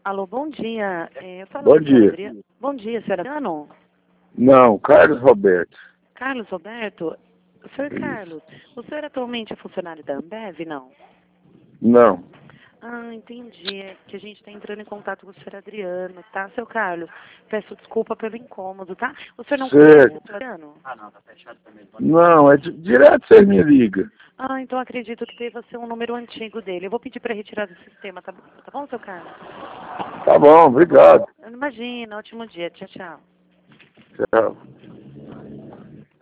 Alô, bom dia. Eu falo Bom com a senhora dia. Adriana. Bom dia, senhora Adriano. Não, Carlos Roberto. Carlos Roberto. Senhor Isso. Carlos, o senhor atualmente é funcionário da Ambev, não? Não. Ah, entendi. É que a gente está entrando em contato com o senhor Adriano, tá, seu Carlos? Peço desculpa pelo incômodo, tá? O senhor não conhece Certo. o senhor Adriano? Não, é direto você me liga. Ah, então acredito que deva ser um número antigo dele. Eu vou pedir para retirar do sistema, tá bom, seu Carlos? Tá bom, obrigado. Imagina, ótimo dia. Tchau, tchau. Tchau.